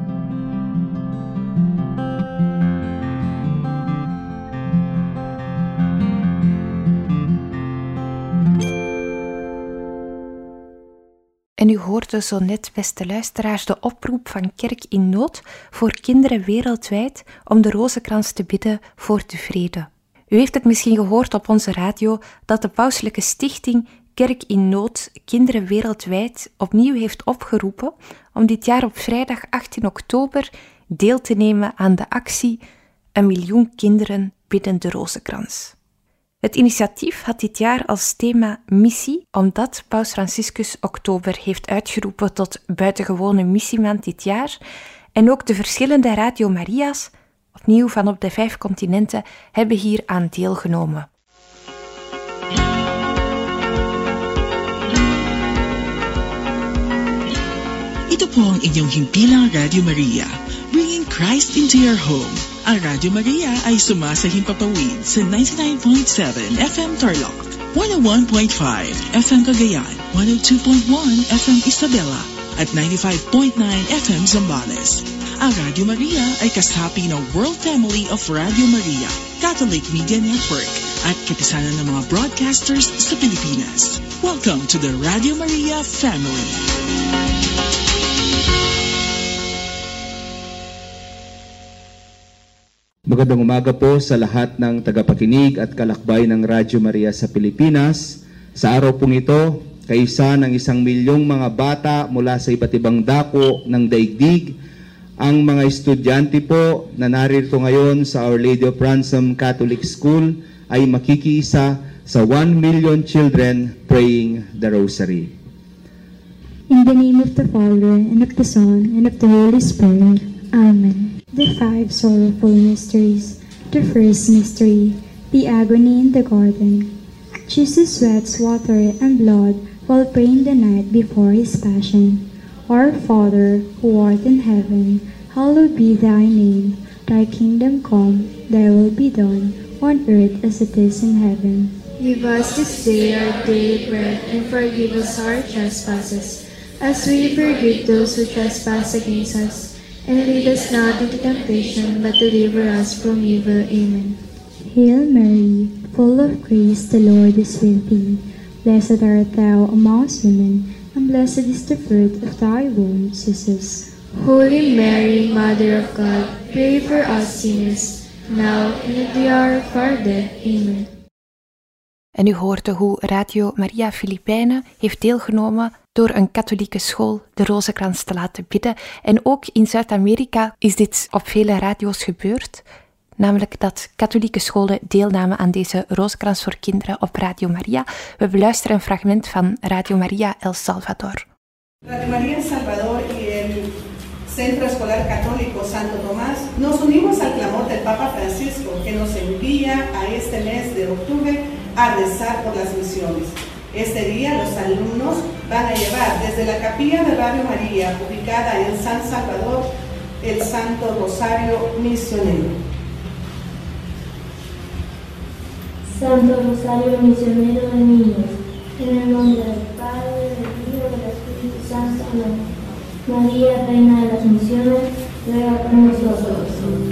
En u hoorde zo net, beste luisteraars, de oproep van Kerk in Nood voor kinderen wereldwijd om de rozenkrans te bidden voor de vrede. U heeft het misschien gehoord op onze radio dat de pauselijke stichting Kerk in Nood kinderen wereldwijd opnieuw heeft opgeroepen om dit jaar op vrijdag achttien oktober deel te nemen aan de actie Een miljoen kinderen bidden de rozenkrans. Het initiatief had dit jaar als thema missie, omdat Paus Franciscus oktober heeft uitgeroepen tot buitengewone missiemaand dit jaar. En ook de verschillende Radio Maria's, opnieuw van op de vijf continenten, hebben hier aan deelgenomen. Ito po ang inyong himpilang Radio Maria, bringing Christ into your home. Ang Radyo Maria ay sumasahimpapawid sa ninety-nine point seven F M Tarlac, one oh one point five F M Cagayan, one oh two point one F M Isabela, at ninety-five point nine F M Zambales. Ang Radyo Maria ay kasapi ng World Family of Radio Maria, Catholic Media Network, at kapisanan ng mga broadcasters sa Pilipinas. Welcome to the Radio Maria family. Magandang umaga po sa lahat ng tagapakinig at kalakbay ng Radyo Maria sa Pilipinas. Sa araw pong ito, kaisa ng isang milyong mga bata mula sa iba't ibang dako ng daigdig, ang mga estudyante po na narito ngayon sa Our Lady of Ransom Catholic School ay makikiisa sa one million children praying the Rosary. In the name of the Father, and of the Son, and of the Holy Spirit. Amen. The five sorrowful mysteries. The first mystery, the agony in the garden. Jesus sweats water and blood while praying the night before his passion. Our Father, who art in heaven, hallowed be thy name. Thy kingdom come, thy will be done, on earth as it is in heaven. Give us this day our daily bread, and forgive us our trespasses, as we forgive those who trespass against us. And lead us not into temptation, but deliver us from evil. Amen. Hail Mary, full of grace, the Lord is with thee. Blessed art thou amongst women, and blessed is the fruit of thy womb, Jesus. Holy Mary, Mother of God, pray for us sinners, now and at the hour of our death. Amen. En u hoorde hoe Radio Maria Filipijnen heeft deelgenomen door een katholieke school de Rozenkrans te laten bidden. En ook in Zuid-Amerika is dit op vele radio's gebeurd. Namelijk dat katholieke scholen deelnamen aan deze Rozenkrans voor kinderen op Radio Maria. We beluisteren een fragment van Radio Maria El Salvador. Radio Maria El Salvador y el Centro Escolar Católico Santo Tomás nos unimos al clamor del Papa Francisco que nos envía a este mes de octubre a rezar por las misiones. Este día los alumnos van a llevar desde la capilla de Radio María, ubicada en San Salvador, el Santo Rosario Misionero. Santo Rosario Misionero de Niños, en el nombre del Padre, del Hijo y del Espíritu Santo. Amén. María, Reina de las Misiones, ruega por nosotros.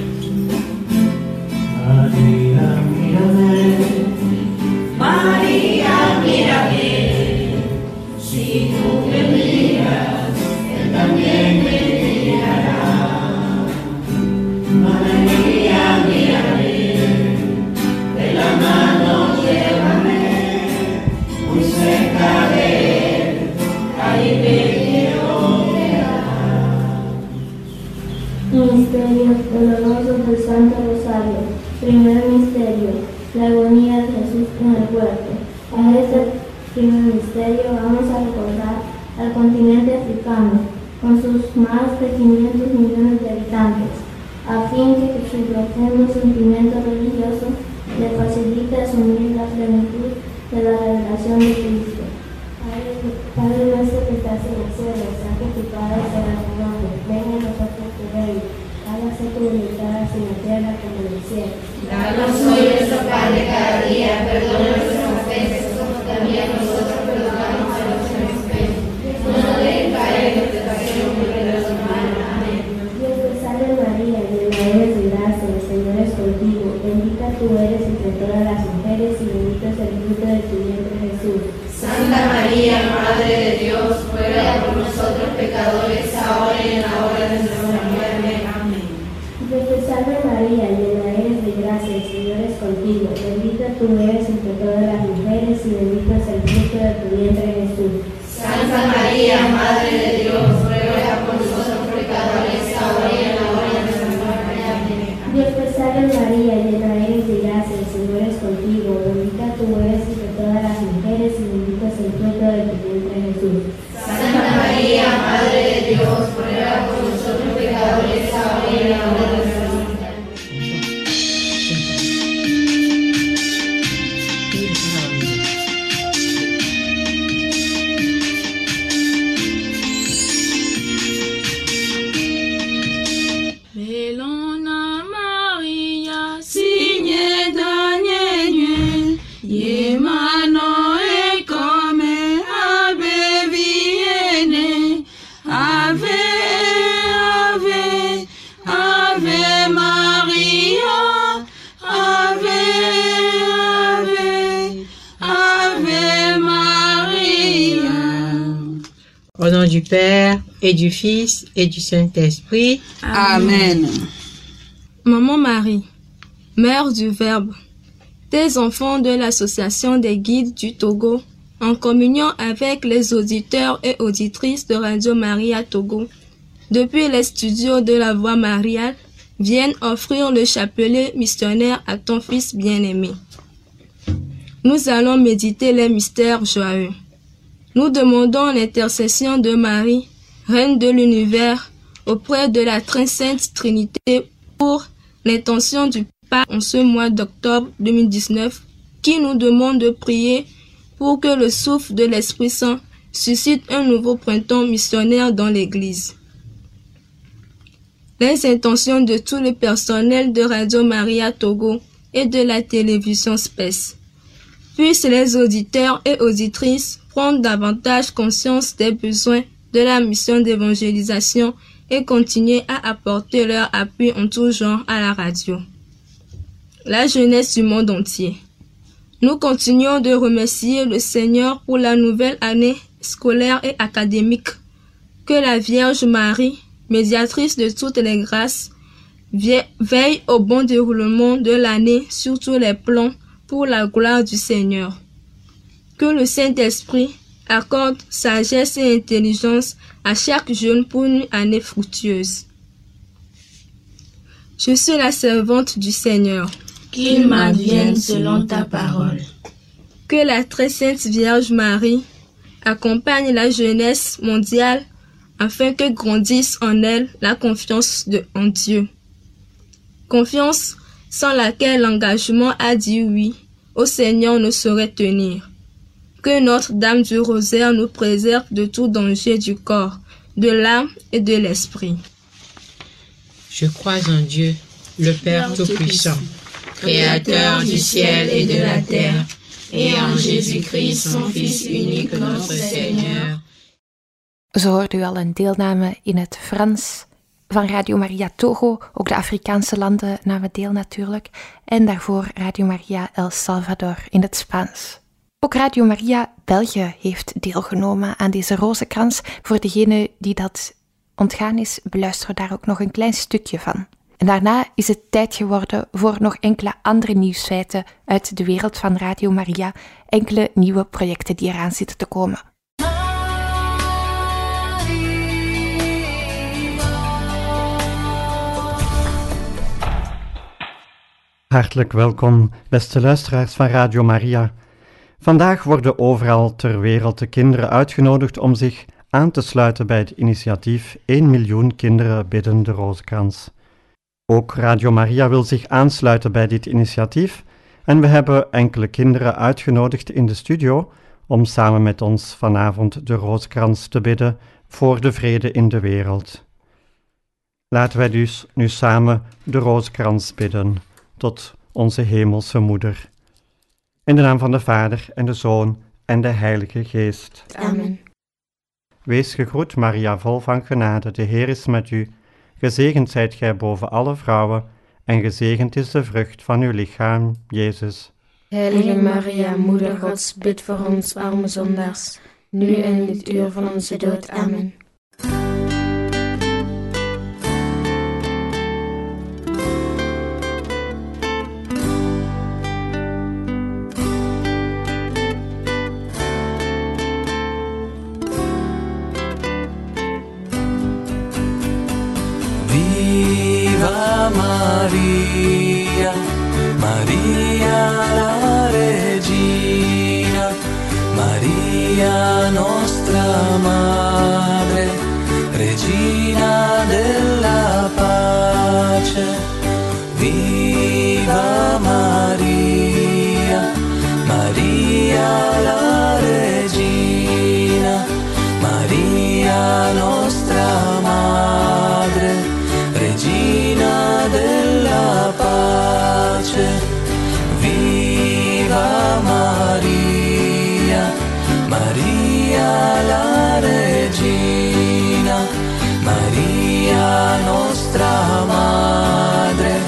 María, mírame. María, mírame, si tú me miras, Él también me mirará. María, mírame, de la mano llévame, muy cerca de Él, ahí me quiero quedar. Misterios dolorosos del Santo Rosario. Primer misterio, la agonía de Jesús en el huerto. En este primer misterio vamos a recordar al continente africano, con sus más de quinientos millones de habitantes, a fin de que su profundo sentimiento religioso le facilite asumir la plenitud de la revelación de Cristo. Padre nuestro que estás en el cielo, santificado sea tu nombre, venga a nosotros tu reino, hágase tu voluntad así en la tierra como en el cielo. Danos hoy nuestro pan de cada día, perdona nuestras ofensas, como también nosotros perdonamos a los que nos ofenden. No nos dejes caer en tentación, líbranos del mal. Amén. Dios te salve María, llena eres de gracia, el Señor es contigo. Bendita tú eres entre todas las mujeres y bendito es el fruto de tu vientre Jesús. Santa María, Madre de Dios, ruega por nosotros pecadores, ahora y en la hora de nuestra muerte. Amén. Dios te salve María, llena eres de gracia, el Señor es contigo. Bendita tú eres entre todas las mujeres y bendito es el fruto de tu vientre Jesús. Santa María, Madre de Dios, ruega por nosotros pecadores, ahora y en la hora de nuestra muerte. Amén. Dios te salve María, llena eres de gracia, el Señor es contigo. Bendita tú eres entre todas las mujeres y bendito es el fruto de tu vientre Jesús. Santa María, Madre de Dios, ruega por nosotros pecadores, ahora y en la hora de nuestra muerte. Bellona Maria. Au nom du Père, et du Fils, et du Saint-Esprit. Amen. Maman Marie, Mère du Verbe, des enfants de l'Association des guides du Togo, en communion avec les auditeurs et auditrices de Radio Maria Togo, depuis les studios de la Voix Mariale, viennent offrir le chapelet missionnaire à ton Fils bien-aimé. Nous allons méditer les mystères joyeux. Nous demandons l'intercession de Marie, Reine de l'univers, auprès de la très sainte Trinité pour l'intention du Pape en ce mois d'octobre deux mille dix-neuf, qui nous demande de prier pour que le souffle de l'Esprit Saint suscite un nouveau printemps missionnaire dans l'Église. Les intentions de tout le personnel de Radio Maria Togo et de la télévision S P E S. Puissent les auditeurs et auditrices prendre davantage conscience des besoins de la mission d'évangélisation et continuer à apporter leur appui en tout genre à la radio. La jeunesse du monde entier. Nous continuons de remercier le Seigneur pour la nouvelle année scolaire et académique. Que la Vierge Marie, médiatrice de toutes les grâces, veille au bon déroulement de l'année sur tous les plans pour la gloire du Seigneur. Que le Saint-Esprit accorde sagesse et intelligence à chaque jeune pour une année fructueuse. Je suis la servante du Seigneur. Qu'il m'advienne selon ta parole. Que la très sainte Vierge Marie accompagne la jeunesse mondiale afin que grandisse en elle la confiance de, en Dieu. Confiance sans laquelle l'engagement à dire oui au Seigneur ne saurait tenir. Que Notre-Dame du Rosaire nous préserve de tout danger du corps, de l'âme et de l'esprit. Je crois en Dieu, le Père Tout-Puissant, Créateur du ciel et de la terre, et en Jésus-Christ, son Fils unique, notre Seigneur. Zo hoorde u al een deelname in het Frans van Radio Maria Togo, ook de Afrikaanse landen namen deel natuurlijk, en daarvoor Radio Maria El Salvador in het Spaans. Ook Radio Maria België heeft deelgenomen aan deze rozenkrans. Voor degene die dat ontgaan is, beluisteren we daar ook nog een klein stukje van. En daarna is het tijd geworden voor nog enkele andere nieuwsfeiten uit de wereld van Radio Maria, enkele nieuwe projecten die eraan zitten te komen. Hartelijk welkom, beste luisteraars van Radio Maria. Vandaag worden overal ter wereld de kinderen uitgenodigd om zich aan te sluiten bij het initiatief één miljoen kinderen bidden de rozenkrans. Ook Radio Maria wil zich aansluiten bij dit initiatief en we hebben enkele kinderen uitgenodigd in de studio om samen met ons vanavond de rozenkrans te bidden voor de vrede in de wereld. Laten wij dus nu samen de rozenkrans bidden tot onze hemelse moeder. In de naam van de Vader en de Zoon en de Heilige Geest. Amen. Wees gegroet, Maria, vol van genade, de Heer is met u. Gezegend zijt gij boven alle vrouwen, en gezegend is de vrucht van uw lichaam, Jezus. Heilige Maria, Moeder Gods, bid voor ons arme zondaars, nu en in het uur van onze dood. Amen. Viva Maria, Maria la regina, Maria nostra madre, regina della pace. Viva Maria, Maria la regina, Maria nostra madre, regina della pace. Viva Maria, Maria la regina, Maria nostra madre,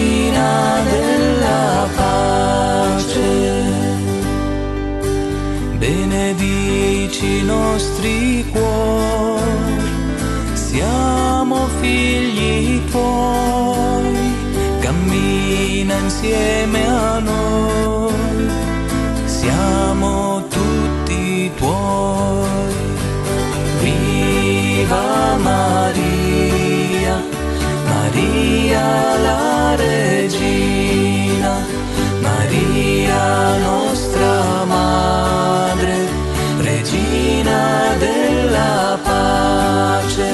regina della pace. benedici i nostri cuori, siamo figli tuoi, cammina insieme a noi, siamo tutti tuoi. Viva Maria, Maria la regina, Maria nostra madre, regina della pace.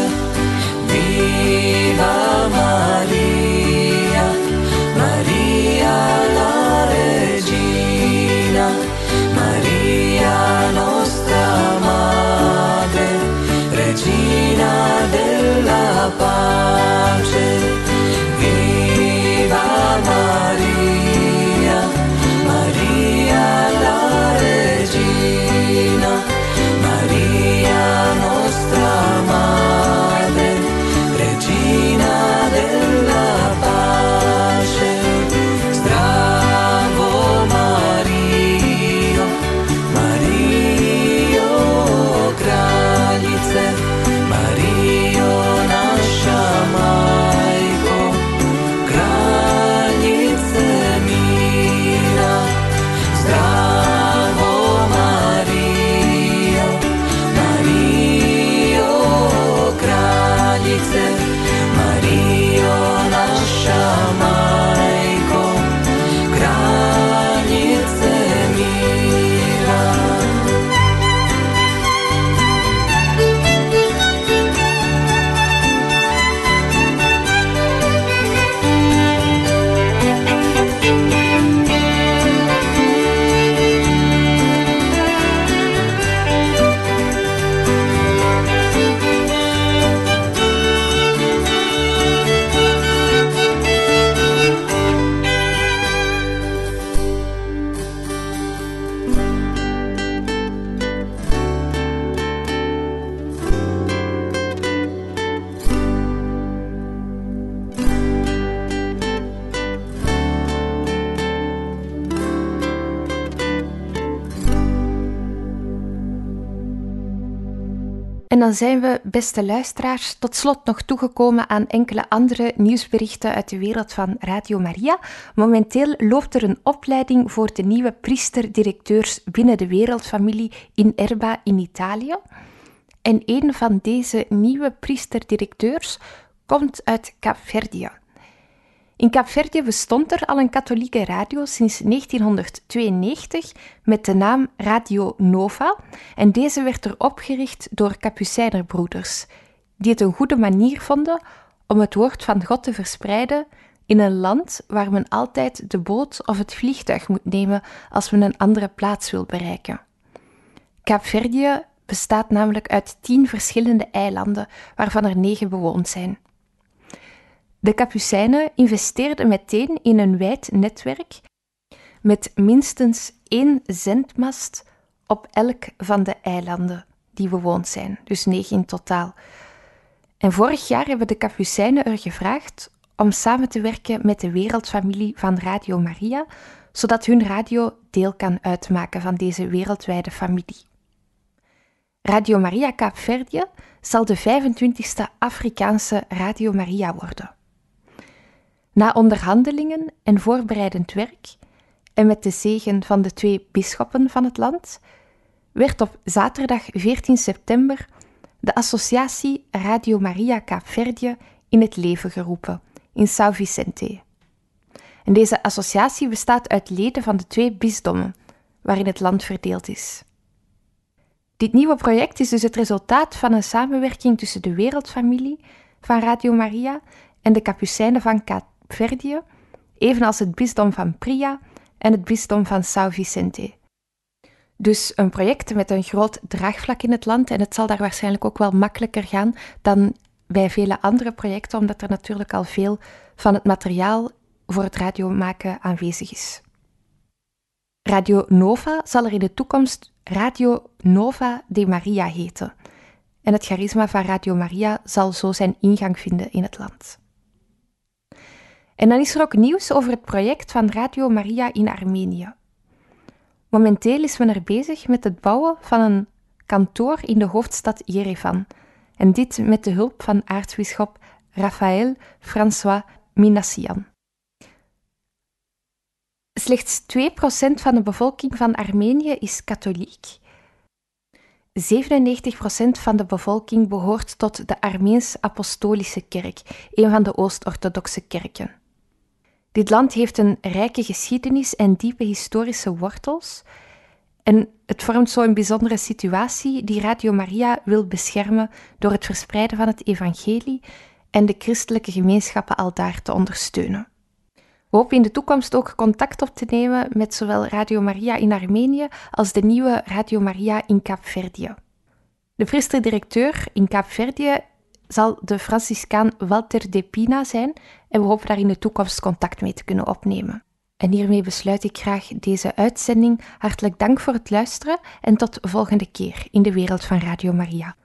Viva Maria, Maria la regina, Maria nostra madre, regina della pace. Viva Maria, Maria la regina, Maria nostra madre, regina della pace. Zdravo Mario, Mario kraljice, Mario naša majko, kraljice mira. Zdravo Mario, Mario kraljice, Mario naša majko, kraljice mira. En dan zijn we, beste luisteraars, tot slot nog toegekomen aan enkele andere nieuwsberichten uit de wereld van Radio Maria. Momenteel loopt er een opleiding voor de nieuwe priesterdirecteurs binnen de wereldfamilie in Erba in Italië. En een van deze nieuwe priesterdirecteurs komt uit Kaapverdië. In Kaapverdië bestond er al een katholieke radio sinds negentienhonderdtweeënnegentig met de naam Radio Nova en deze werd er opgericht door Kapucijnerbroeders, die het een goede manier vonden om het woord van God te verspreiden in een land waar men altijd de boot of het vliegtuig moet nemen als men een andere plaats wil bereiken. Kaapverdië bestaat namelijk uit tien verschillende eilanden, waarvan er negen bewoond zijn. De Kapucijnen investeerden meteen in een wijd netwerk met minstens één zendmast op elk van de eilanden die bewoond zijn, dus negen in totaal. En vorig jaar hebben de Kapucijnen er gevraagd om samen te werken met de wereldfamilie van Radio Maria, zodat hun radio deel kan uitmaken van deze wereldwijde familie. Radio Maria Kaapverdië zal de vijfentwintigste Afrikaanse Radio Maria worden. Na onderhandelingen en voorbereidend werk, en met de zegen van de twee bisschoppen van het land, werd op zaterdag veertien september de associatie Radio Maria Kaapverdië in het leven geroepen, in São Vicente. En deze associatie bestaat uit leden van de twee bisdommen, waarin het land verdeeld is. Dit nieuwe project is dus het resultaat van een samenwerking tussen de wereldfamilie van Radio Maria en de Kapucijnen van Kaapverdië, evenals het bisdom van Pria en het bisdom van São Vicente. Dus een project met een groot draagvlak in het land en het zal daar waarschijnlijk ook wel makkelijker gaan dan bij vele andere projecten, omdat er natuurlijk al veel van het materiaal voor het radiomaken aanwezig is. Radio Nova zal er in de toekomst Radio Nova de Maria heten. En het charisma van Radio Maria zal zo zijn ingang vinden in het land. En dan is er ook nieuws over het project van Radio Maria in Armenië. Momenteel is men er bezig met het bouwen van een kantoor in de hoofdstad Jerevan. En dit met de hulp van aartsbisschop Raphaël François Minassian. Slechts twee procent van de bevolking van Armenië is katholiek. zevenennegentig procent van de bevolking behoort tot de Armeens-Apostolische Kerk, een van de Oost-Orthodoxe kerken. Dit land heeft een rijke geschiedenis en diepe historische wortels. En het vormt zo een bijzondere situatie die Radio Maria wil beschermen door het verspreiden van het evangelie en de christelijke gemeenschappen aldaar te ondersteunen. We hopen in de toekomst ook contact op te nemen met zowel Radio Maria in Armenië als de nieuwe Radio Maria in Kaapverdië. De priester-directeur in Kaapverdië zal de Franciscaan Walter de Pina zijn en we hopen daar in de toekomst contact mee te kunnen opnemen. En hiermee besluit ik graag deze uitzending. Hartelijk dank voor het luisteren en tot volgende keer in de wereld van Radio Maria.